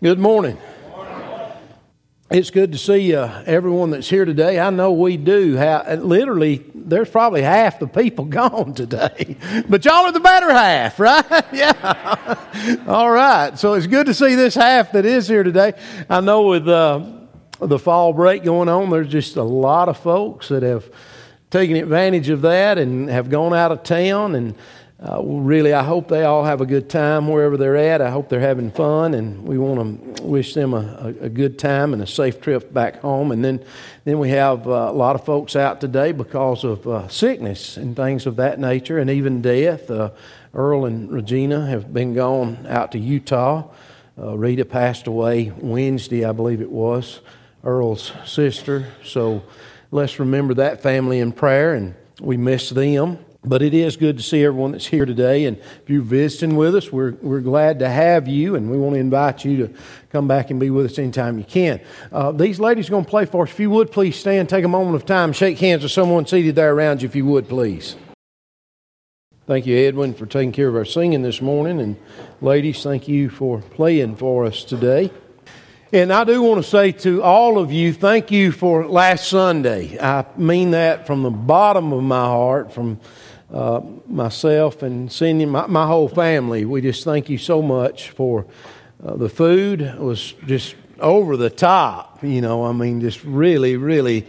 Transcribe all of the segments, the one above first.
Good morning. It's good to see everyone that's here today. I know we do. Literally, there's probably half the people gone today. But y'all are the better half, right? Yeah. All right. So it's good to see this half that is here today. I know with the fall break going on, there's just a lot of folks that have taken advantage of that and have gone out of town. And really, I hope they all have a good time wherever they're at. I hope they're having fun, and we want to wish them a good time and a safe trip back home. And then we have a lot of folks out today because of sickness and things of that nature, and even death. Earl and Regina have been gone out to Utah. Rita passed away Wednesday, I believe it was, Earl's sister. So let's remember that family in prayer, and we miss them. But it is good to see everyone that's here today, and if you're visiting with us, we're glad to have you, and we want to invite you to come back and be with us anytime you can. These ladies are going to play for us. If you would, please stand, take a moment of time, shake hands with someone seated there around you, if you would, please. Thank you, Edwin, for taking care of our singing this morning, and ladies, thank you for playing for us today. And I do want to say to all of you, thank you for last Sunday. I mean that from the bottom of my heart, from myself and Cindy, my whole family. We just thank you so much for the food. It was just over the top, just really, really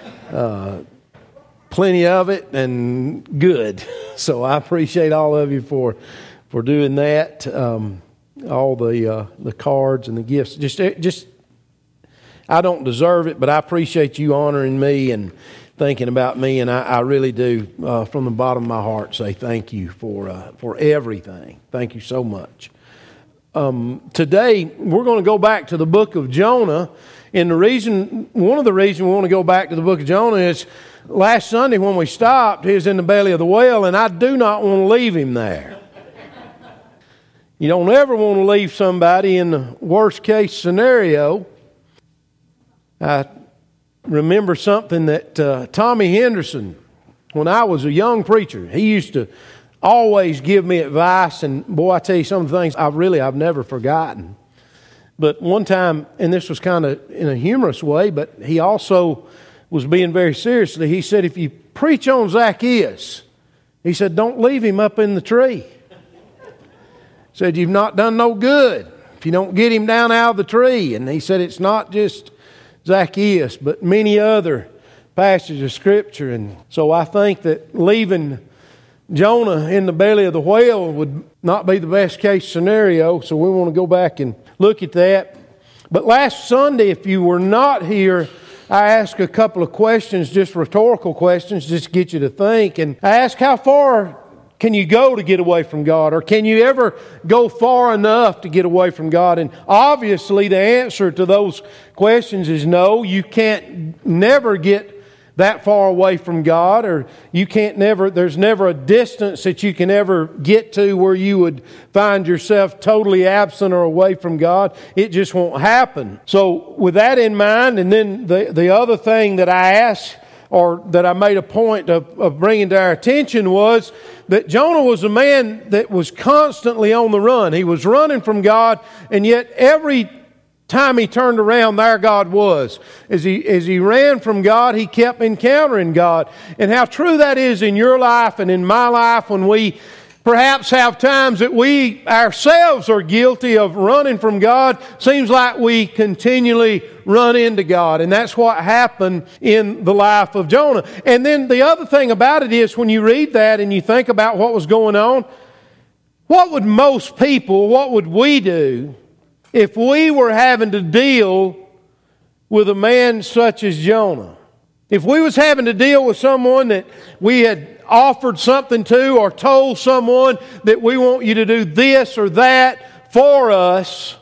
plenty of it and good. So I appreciate all of you for doing that. All the cards and the gifts. Just I don't deserve it, but I appreciate you honoring me and thinking about me, and I really do, from the bottom of my heart, say thank you for everything. Thank you so much. Today we're going to go back to the book of Jonah, and one of the reasons we want to go back to the book of Jonah is last Sunday when we stopped, he was in the belly of the whale, and I do not want to leave him there. You don't ever want to leave somebody in the worst case scenario. I remember something that Tommy Henderson, when I was a young preacher, he used to always give me advice, and boy, I tell you some of the things I've never forgotten. But one time, and this was kind of in a humorous way, but he also was being very seriously. He said, if you preach on Zacchaeus, he said, don't leave him up in the tree. Said, you've not done no good if you don't get him down out of the tree. And he said, it's not just Zacchaeus, but many other passages of Scripture. And so I think that leaving Jonah in the belly of the whale would not be the best case scenario. So we want to go back and look at that. But last Sunday, if you were not here, I asked a couple of questions, just rhetorical questions, just to get you to think. And I asked, how far can you go to get away from God? Or can you ever go far enough to get away from God? And obviously the answer to those questions is no. You can't never get that far away from God, or there's never a distance that you can ever get to where you would find yourself totally absent or away from God. It just won't happen. So with that in mind, and then the other thing that I asked, or that I made a point of bringing to our attention, was that Jonah was a man that was constantly on the run. He was running from God, and yet every time he turned around, there God was. As he ran from God, he kept encountering God. And how true that is in your life and in my life, when we perhaps have times that we ourselves are guilty of running from God. Seems like we continually run into God. And that's what happened in the life of Jonah. And then the other thing about it is, when you read that and you think about what was going on, what would most people, what would we do if we were having to deal with a man such as Jonah? If we was having to deal with someone that we had offered something to, or told someone that we want you to do this or that for us,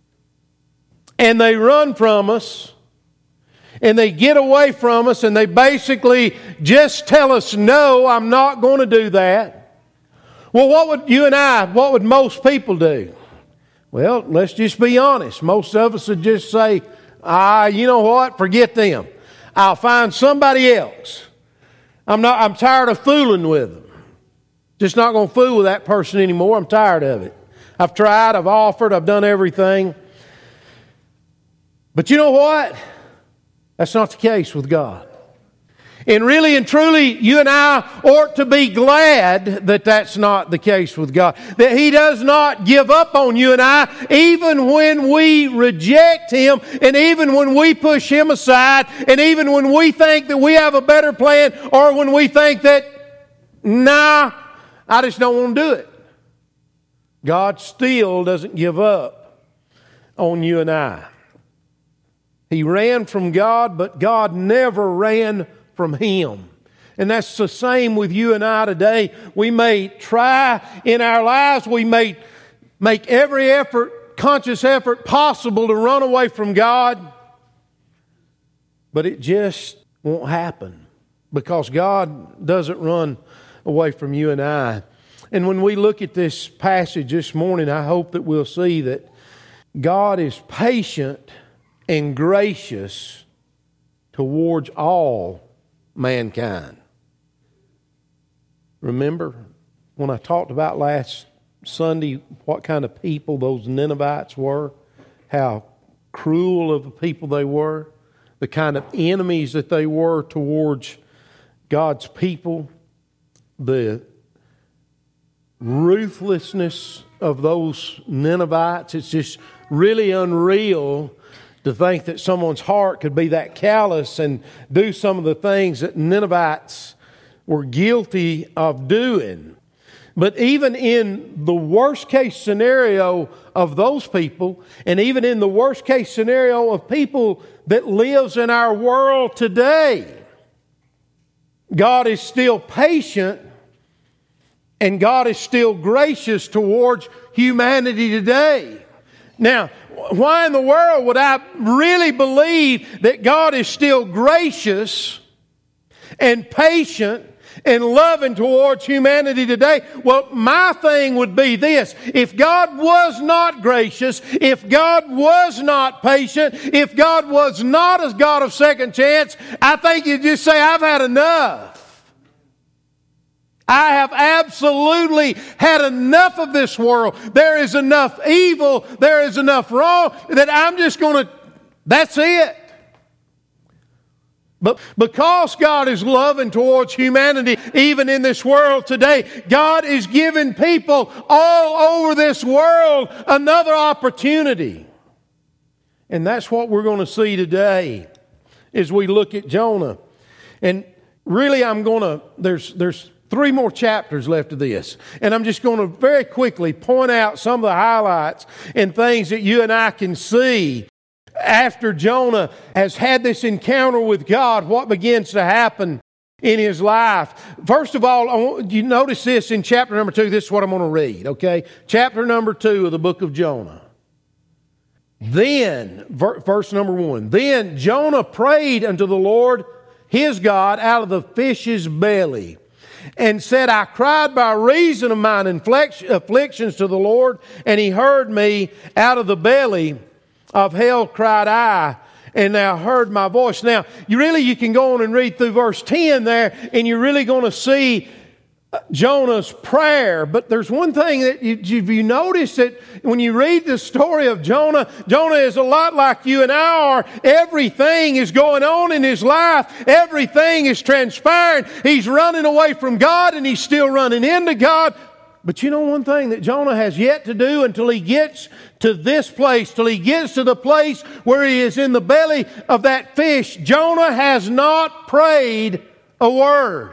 and they run from us, and they get away from us, and they basically just tell us, no, I'm not going to do that. Well, what would most people do? Well, let's just be honest. Most of us would just say, you know what, forget them. I'll find somebody else. I'm tired of fooling with them. Just not going to fool with that person anymore. I'm tired of it. I've tried, I've offered, I've done everything. But you know what? That's not the case with God. And really and truly, you and I ought to be glad that that's not the case with God. That He does not give up on you and I, even when we reject Him, and even when we push Him aside, and even when we think that we have a better plan, or when we think that, nah, I just don't want to do it. God still doesn't give up on you and I. He ran from God, but God never ran from Him. And that's the same with you and I today. We may try in our lives, we may make every effort, conscious effort possible to run away from God, but it just won't happen because God doesn't run away from you and I. And when we look at this passage this morning, I hope that we'll see that God is patient and gracious towards all mankind. Remember when I talked about last Sunday what kind of people those Ninevites were, how cruel of a people they were, the kind of enemies that they were towards God's people, the ruthlessness of those Ninevites. It's just really unreal to think that someone's heart could be that callous and do some of the things that Ninevites were guilty of doing. But even in the worst case scenario of those people, and even in the worst case scenario of people that lives in our world today, God is still patient and God is still gracious towards humanity today. Now, why in the world would I really believe that God is still gracious and patient and loving towards humanity today? Well, my thing would be this. If God was not gracious, if God was not patient, if God was not a God of second chance, I think you'd just say, I've had enough. I have absolutely had enough of this world. There is enough evil, there is enough wrong that I'm just going to, that's it. But because God is loving towards humanity, even in this world today, God is giving people all over this world another opportunity. And that's what we're going to see today as we look at Jonah. And really there's 3 more chapters left of this. And I'm just going to very quickly point out some of the highlights and things that you and I can see after Jonah has had this encounter with God, what begins to happen in his life. First of all, you notice this in chapter number 2. This is what I'm going to read, okay? Chapter number 2 of the book of Jonah. Then, verse number 1, then Jonah prayed unto the Lord his God out of the fish's belly, and said, I cried by reason of mine afflictions to the Lord, and He heard me. Out of the belly of hell cried I, and thou heard my voice. Now, you can go on and read through verse 10 there, and you're really going to see Jonah's prayer. But there's one thing that you notice that when you read the story of Jonah, Jonah is a lot like you and I are. Everything is going on in his life. Everything is transpiring. He's running away from God and he's still running into God. But you know one thing that Jonah has yet to do until he gets to this place, till he gets to the place where he is in the belly of that fish, Jonah has not prayed a word.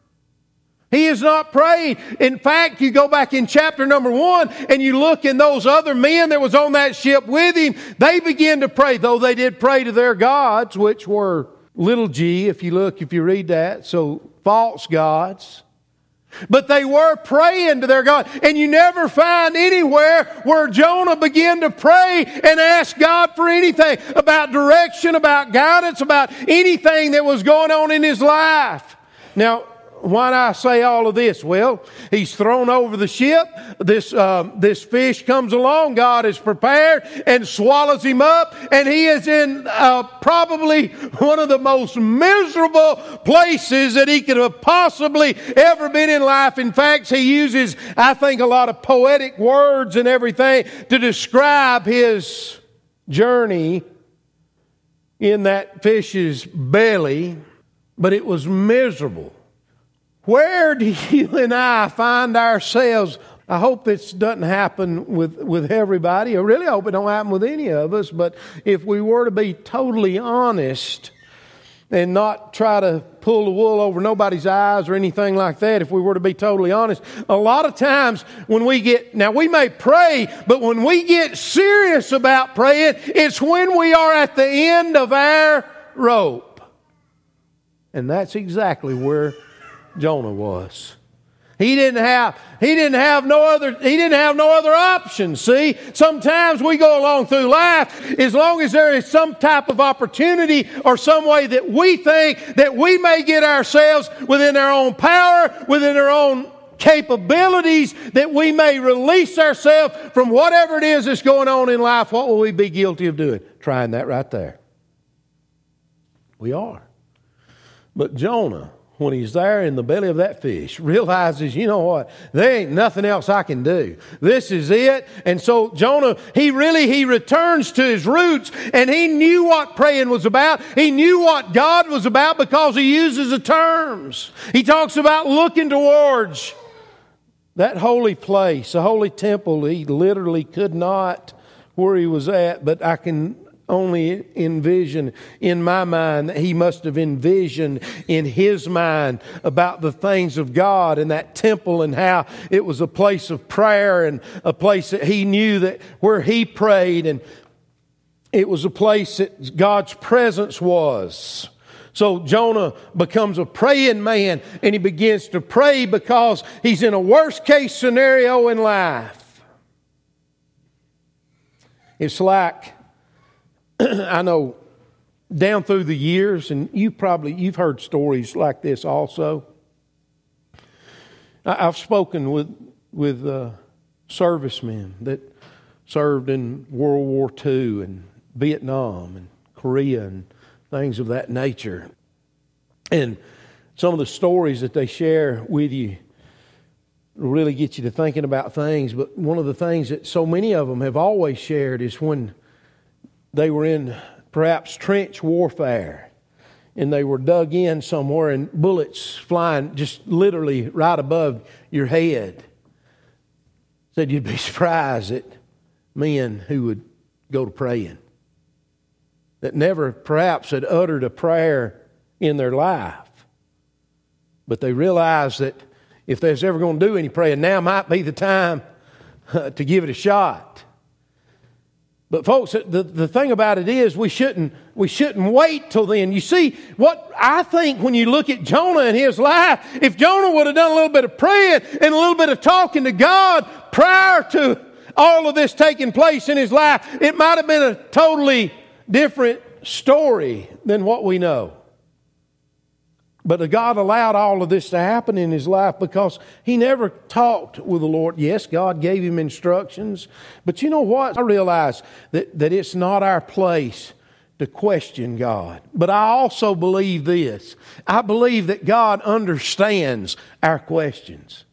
He has not prayed. In fact, you go back in chapter number 1 and you look in those other men that was on that ship with him, they began to pray, though they did pray to their gods, which were little g, if you read that, so false gods. But they were praying to their God. And you never find anywhere where Jonah began to pray and ask God for anything about direction, about guidance, about anything that was going on in his life. Now, why do I say all of this? Well, he's thrown over the ship. This fish comes along. God is prepared and swallows him up. And he is in probably one of the most miserable places that he could have possibly ever been in life. In fact, he uses, I think, a lot of poetic words and everything to describe his journey in that fish's belly, but it was miserable. Where do you and I find ourselves? I hope this doesn't happen with everybody. I really hope it don't happen with any of us. But if we were to be totally honest and not try to pull the wool over nobody's eyes or anything like that, if we were to be totally honest, a lot of times when now we may pray, but when we get serious about praying, it's when we are at the end of our rope. And that's exactly where Jonah was. He didn't have no other option. See, sometimes we go along through life as long as there is some type of opportunity or some way that we think that we may get ourselves within our own power, within our own capabilities, that we may release ourselves from whatever it is that's going on in life. What will we be guilty of doing? Trying that right there. We are. But Jonah, when he's there in the belly of that fish, realizes, you know what, there ain't nothing else I can do. This is it. And so Jonah, he returns to his roots, and he knew what praying was about. He knew what God was about because he uses the terms. He talks about looking towards that holy place, the holy temple. He literally could not where he was at, but I can only envision in my mind that he must have envisioned in his mind about the things of God and that temple and how it was a place of prayer and a place that he knew that where he prayed, and it was a place that God's presence was. So Jonah becomes a praying man, and he begins to pray because he's in a worst case scenario in life. It's like, I know down through the years, and you've heard stories like this also. I've spoken with servicemen that served in World War II and Vietnam and Korea and things of that nature. And some of the stories that they share with you really get you to thinking about things. But one of the things that so many of them have always shared is when they were in perhaps trench warfare and they were dug in somewhere and bullets flying just literally right above your head. Said you'd be surprised at men who would go to praying, that never perhaps had uttered a prayer in their life. But they realized that if they was ever going to do any praying, now might be the time to give it a shot. But folks, the thing about it is we shouldn't wait till then. You see, what I think when you look at Jonah and his life, if Jonah would have done a little bit of praying and a little bit of talking to God prior to all of this taking place in his life, it might have been a totally different story than what we know. But God allowed all of this to happen in his life because he never talked with the Lord. Yes, God gave him instructions. But you know what? I realize that it's not our place to question God. But I also believe this. I believe that God understands our questions.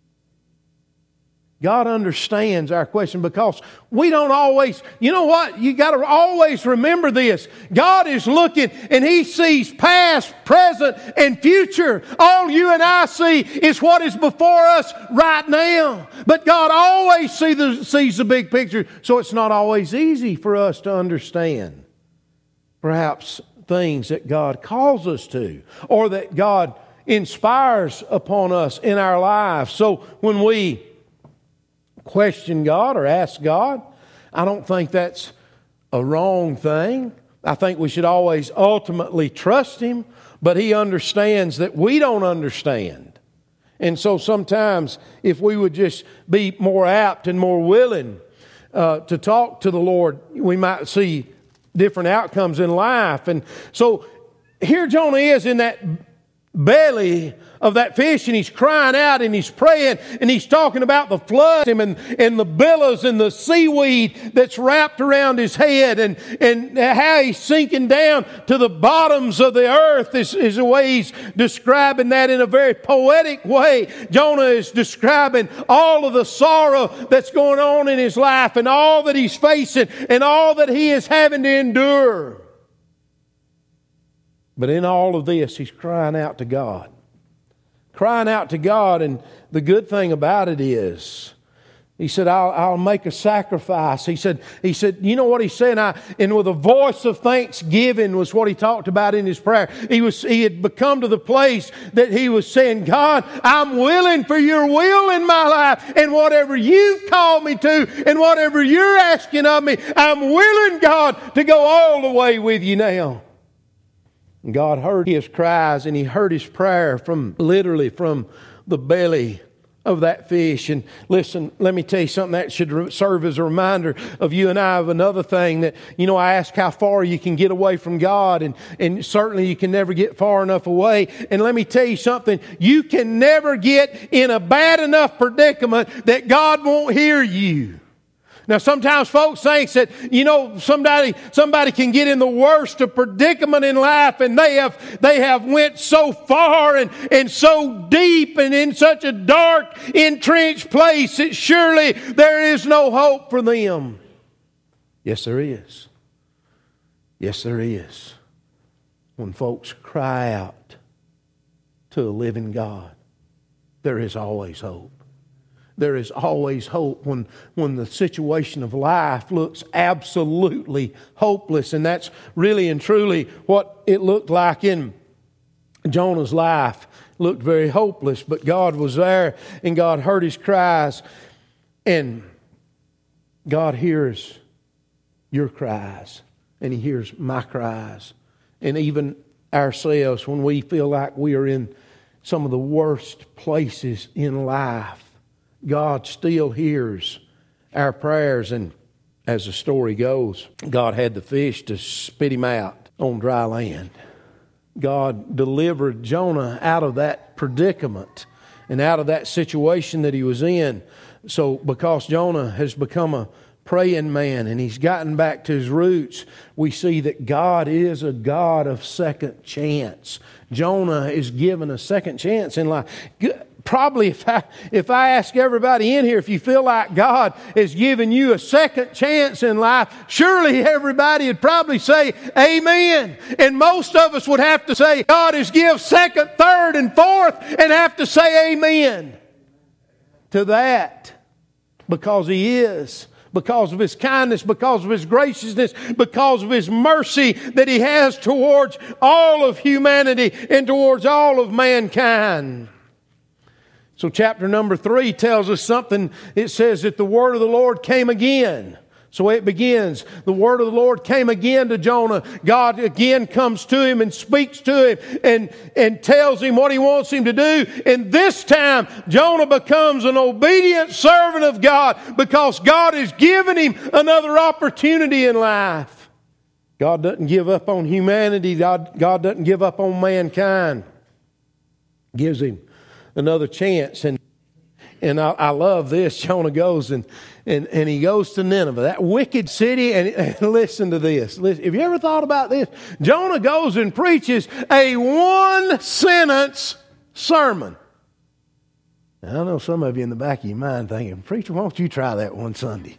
God understands our question because we don't always, you know what? You got to always remember this. God is looking and he sees past, present, and future. All you and I see is what is before us right now. But God always sees the big picture, so it's not always easy for us to understand perhaps things that God calls us to or that God inspires upon us in our lives. So when we question God or ask God, I don't think that's a wrong thing. I think we should always ultimately trust him, but he understands that we don't understand. And so sometimes if we would just be more apt and more willing to talk to the Lord, we might see different outcomes in life. And so here Jonah is in that belly of that fish, and he's crying out and he's praying and he's talking about the flood and the billows and the seaweed that's wrapped around his head and how he's sinking down to the bottoms of the earth is the way he's describing that in a very poetic way. Jonah is describing all of the sorrow that's going on in his life and all that he's facing and all that he is having to endure. But in all of this, he's crying out to God. Crying out to God, and the good thing about it is, he said, I'll make a sacrifice. He said, you know what he said? And with a voice of thanksgiving was what he talked about in his prayer. He had become to the place that he was saying, God, I'm willing for your will in my life. And whatever you've called me to and whatever you're asking of me, I'm willing, God, to go all the way with you now. And God heard his cries and he heard his prayer literally from the belly of that fish. And listen, let me tell you something that should serve as a reminder of you and I of another thing that, I ask how far you can get away from God, and certainly you can never get far enough away. And let me tell you something, you can never get in a bad enough predicament that God won't hear you. Now, sometimes folks think that, somebody can get in the worst of predicament in life, and they have went so far and so deep and in such a dark, entrenched place that surely there is no hope for them. Yes, there is. Yes, there is. When folks cry out to a living God, there is always hope. There is always hope when the situation of life looks absolutely hopeless. And that's really and truly what it looked like in Jonah's life. It looked very hopeless, but God was there and God heard his cries. And God hears your cries and he hears my cries. And even ourselves, when we feel like we are in some of the worst places in life, God still hears our prayers. And as the story goes, God had the fish to spit him out on dry land. God delivered Jonah out of that predicament and out of that situation that he was in. So because Jonah has become a praying man and he's gotten back to his roots, we see that God is a God of second chance. Jonah is given a second chance in life. Probably if I ask everybody in here, if you feel like God has given you a second chance in life, surely everybody would probably say amen. And most of us would have to say God has given second, third, and fourth, and have to say amen to that. Because He is. Because of His kindness, because of His graciousness, because of His mercy that He has towards all of humanity and towards all of mankind. So chapter number 3 tells us something. It says that the word of the Lord came again. So it begins. The word of the Lord came again to Jonah. God again comes to him and speaks to him and tells him what He wants him to do. And this time Jonah becomes an obedient servant of God because God has given him another opportunity in life. God doesn't give up on humanity. God doesn't give up on mankind. Gives him another chance. And I love this. Jonah goes and he goes to Nineveh, that wicked city. And listen to this. Listen, have you ever thought about this? Jonah goes and preaches a one-sentence sermon. Now, I know some of you in the back of your mind thinking, preacher, why don't you try that one Sunday?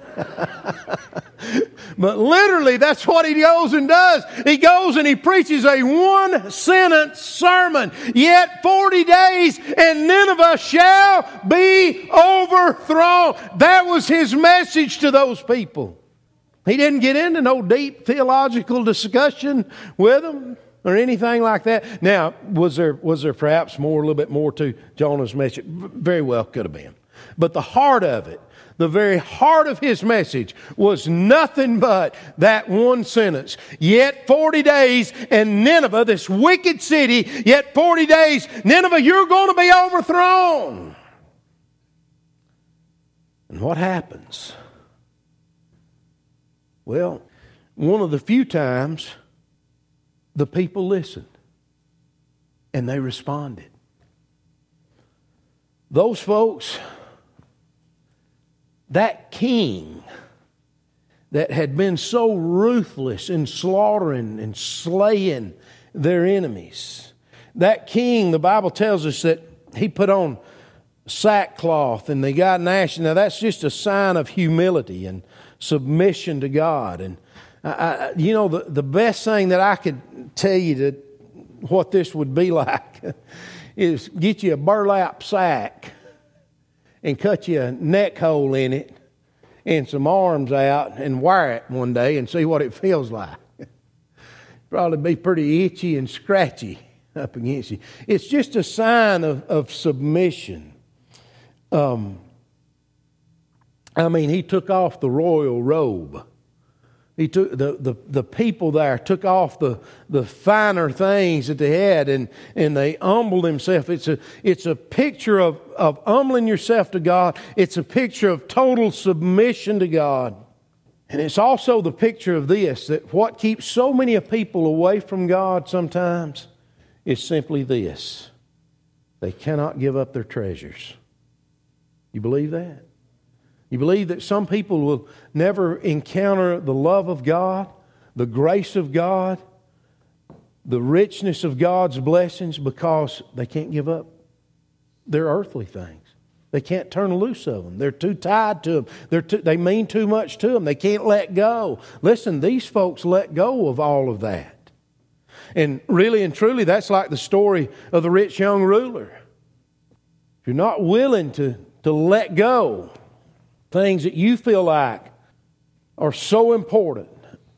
But literally, that's what he goes and does. He goes and he preaches a one-sentence sermon. Yet 40 days and Nineveh shall be overthrown. That was his message to those people. He didn't get into no deep theological discussion with them or anything like that. Now, was there perhaps a little bit more to Jonah's message? Very well could have been. But the heart of it, the very heart of his message was nothing but that one sentence. Yet 40 days and Nineveh, this wicked city, yet 40 days, Nineveh, you're going to be overthrown. And what happens? Well, one of the few times the people listened and they responded. Those folks, that king that had been so ruthless in slaughtering and slaying their enemies, that king, the Bible tells us that he put on sackcloth and they got an ash. Now that's just a sign of humility and submission to God. And The best thing that I could tell you to what this would be like is get you a burlap sack and cut you a neck hole in it and some arms out and wire it one day and see what it feels like. Probably be pretty itchy and scratchy up against you. It's just a sign of submission. He took off the royal robe. He took the people there took off the finer things that they had, and they humbled themselves. It's a picture of humbling yourself to God. It's a picture of total submission to God. And it's also the picture of this, that what keeps so many people away from God sometimes is simply this: they cannot give up their treasures. You believe that? You believe that some people will never encounter the love of God, the grace of God, the richness of God's blessings because they can't give up their earthly things. They can't turn loose of them. They're too tied to them. They mean too much to them. They can't let go. Listen, these folks let go of all of that. And really and truly, that's like the story of the rich young ruler. If you're not willing to let go things that you feel like are so important,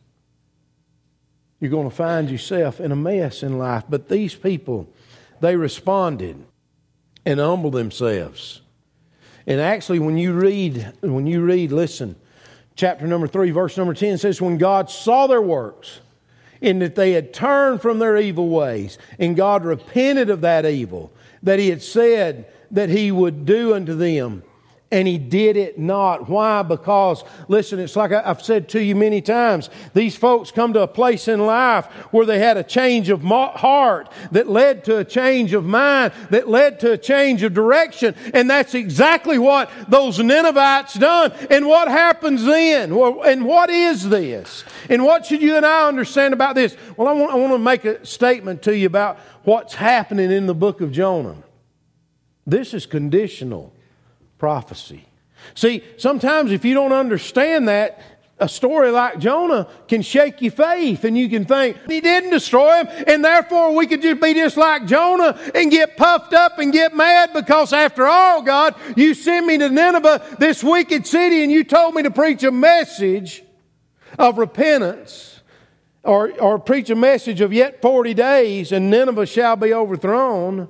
you're going to find yourself in a mess in life. But these people, they responded and humbled themselves. And actually, when you read, listen, chapter number 3, verse number 10 says, when God saw their works, and that they had turned from their evil ways, and God repented of that evil that He had said that He would do unto them, and He did it not. Why? Because, listen, it's like I've said to you many times, these folks come to a place in life where they had a change of heart that led to a change of mind, that led to a change of direction. And that's exactly what those Ninevites done. And what happens then? And what is this? And what should you and I understand about this? Well, I want to make a statement to you about what's happening in the book of Jonah. This is conditional prophecy. See, sometimes if you don't understand that, a story like Jonah can shake your faith, and you can think, He didn't destroy him, and therefore we could just be just like Jonah and get puffed up and get mad because after all, God, you sent me to Nineveh, this wicked city, and you told me to preach a message of repentance or preach a message of yet 40 days and Nineveh shall be overthrown.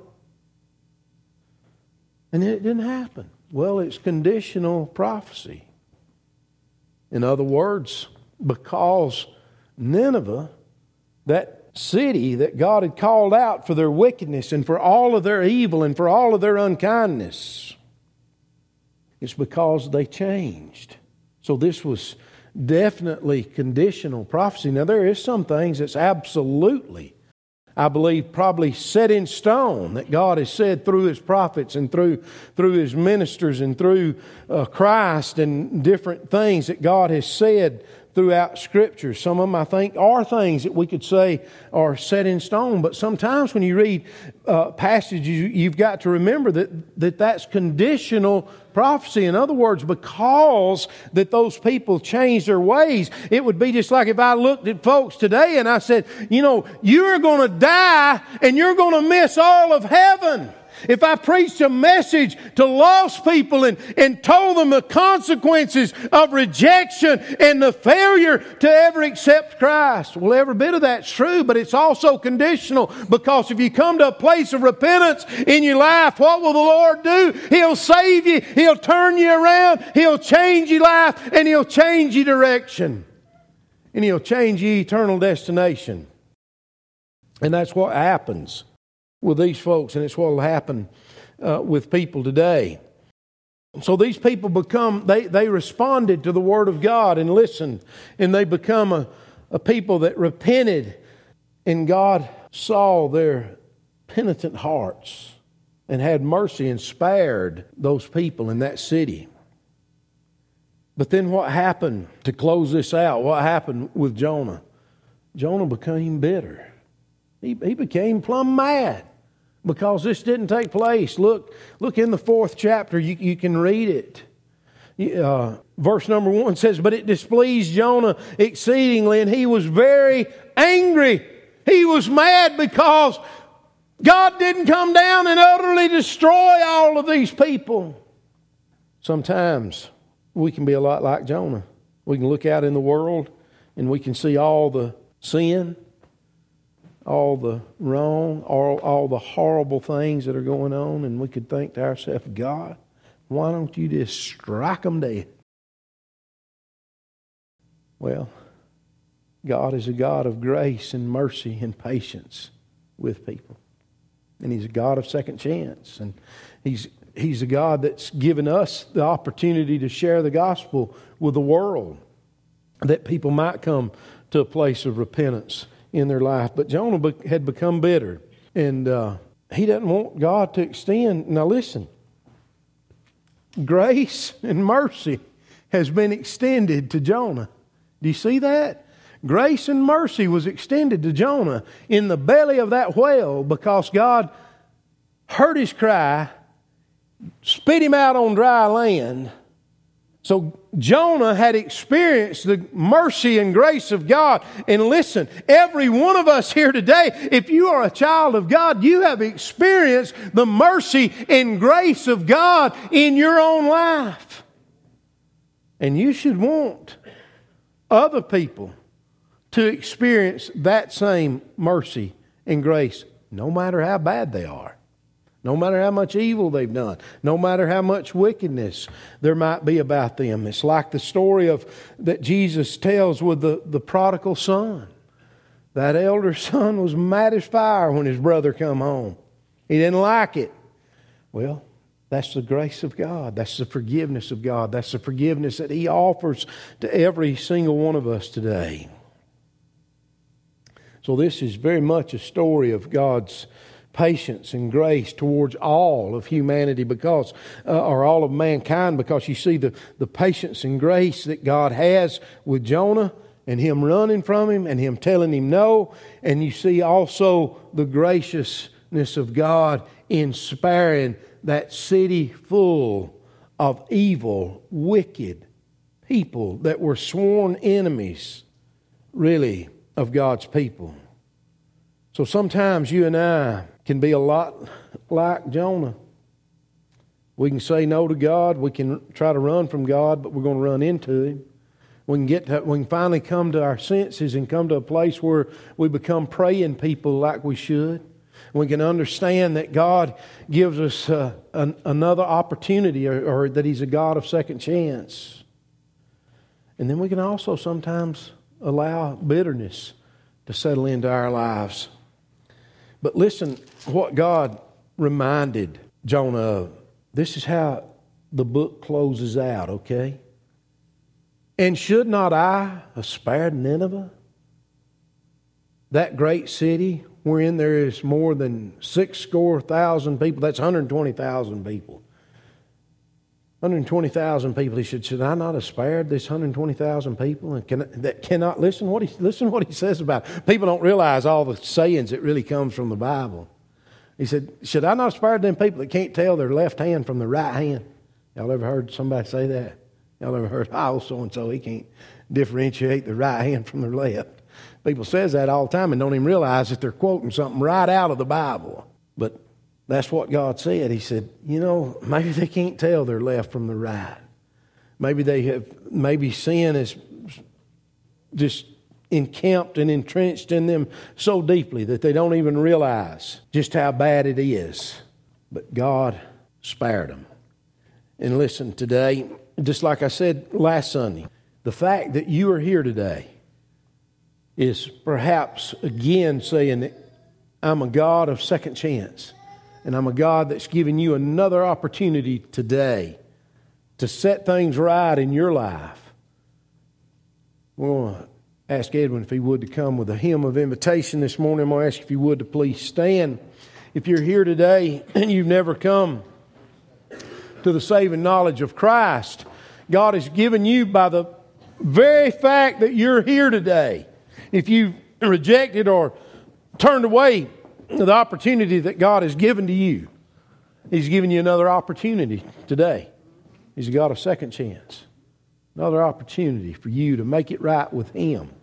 And then it didn't happen. Well, it's conditional prophecy. In other words, because Nineveh, that city that God had called out for their wickedness and for all of their evil and for all of their unkindness, it's because they changed. So this was definitely conditional prophecy. Now, there is some things that's absolutely, I believe, probably set in stone that God has said through His prophets and through His ministers and through Christ and different things that God has said throughout Scripture. Some of them, I think, are things that we could say are set in stone. But sometimes when you read passages, you've got to remember that's conditional prophecy. In other words, because that those people changed their ways. It would be just like if I looked at folks today and I said, you're going to die and you're going to miss all of heaven. If I preached a message to lost people and told them the consequences of rejection and the failure to ever accept Christ. Well, every bit of that's true, but it's also conditional, because if you come to a place of repentance in your life, what will the Lord do? He'll save you. He'll turn you around. He'll change your life, and He'll change your direction. And He'll change your eternal destination. And that's what happens with these folks, and it's what will happen with people today. So these people they responded to the Word of God and listened, and they become a people that repented, and God saw their penitent hearts and had mercy and spared those people in that city. But then what happened to close this out? What happened with Jonah? Jonah became bitter. He became plumb mad because this didn't take place. Look in the 4th chapter. You can read it. Verse number 1 says, "But it displeased Jonah exceedingly, and he was very angry." He was mad because God didn't come down and utterly destroy all of these people. Sometimes we can be a lot like Jonah. We can look out in the world and we can see all the sin, all the wrong, all the horrible things that are going on, and we could think to ourselves, God, why don't you just strike them dead? Well, God is a God of grace and mercy and patience with people. And He's a God of second chance. And He's a God that's given us the opportunity to share the gospel with the world, that people might come to a place of repentance in their life. But Jonah had become bitter, and he doesn't want God to extend. Now listen, grace and mercy has been extended to Jonah. Do you see that? Grace and mercy was extended to Jonah in the belly of that whale because God heard his cry, spit him out on dry land. So Jonah had experienced the mercy and grace of God. And listen, every one of us here today, if you are a child of God, you have experienced the mercy and grace of God in your own life. And you should want other people to experience that same mercy and grace, no matter how bad they are. No matter how much evil they've done, no matter how much wickedness there might be about them. It's like the story that Jesus tells with the prodigal son. That elder son was mad as fire when his brother come home. He didn't like it. Well, that's the grace of God. That's the forgiveness of God. That's the forgiveness that He offers to every single one of us today. So this is very much a story of God's patience and grace towards all of humanity or all of mankind, because you see the patience and grace that God has with Jonah and him running from him and him telling him no. And you see also the graciousness of God in sparing that city full of evil, wicked people that were sworn enemies, really, of God's people. So sometimes you and I can be a lot like Jonah. We can say no to God. We can try to run from God, but we're going to run into Him. We can finally come to our senses and come to a place where we become praying people like we should. We can understand that God gives us another opportunity, or that He's a God of second chance. And then we can also sometimes allow bitterness to settle into our lives. But listen what God reminded Jonah of. This is how the book closes out, okay? "And should not I have spared Nineveh, that great city wherein there is more than 60,000 people?" That's 120,000 people. 120,000 people. He said, should I not have spared this 120,000 people? And that cannot listen what he says about it. People don't realize all the sayings that really comes from the Bible. He said, should I not have spared them people that can't tell their left hand from their right hand? Y'all ever heard somebody say that? Y'all ever heard, oh, so-and-so, he can't differentiate the right hand from their left? People says that all the time and don't even realize that they're quoting something right out of the Bible. But that's what God said. He said, maybe they can't tell their left from their right. Maybe sin is just encamped and entrenched in them so deeply that they don't even realize just how bad it is. But God spared them. And listen, today, just like I said last Sunday, the fact that you are here today is perhaps again saying that I'm a God of second chance. And I'm a God that's giving you another opportunity today to set things right in your life. We're going to ask Edwin if he would to come with a hymn of invitation this morning. I'm going to ask if you would to please stand. If you're here today and you've never come to the saving knowledge of Christ, God has given you by the very fact that you're here today. If you've rejected or turned away the opportunity that God has given to you, He's given you another opportunity today. He's a God of second chance. Another opportunity for you to make it right with Him.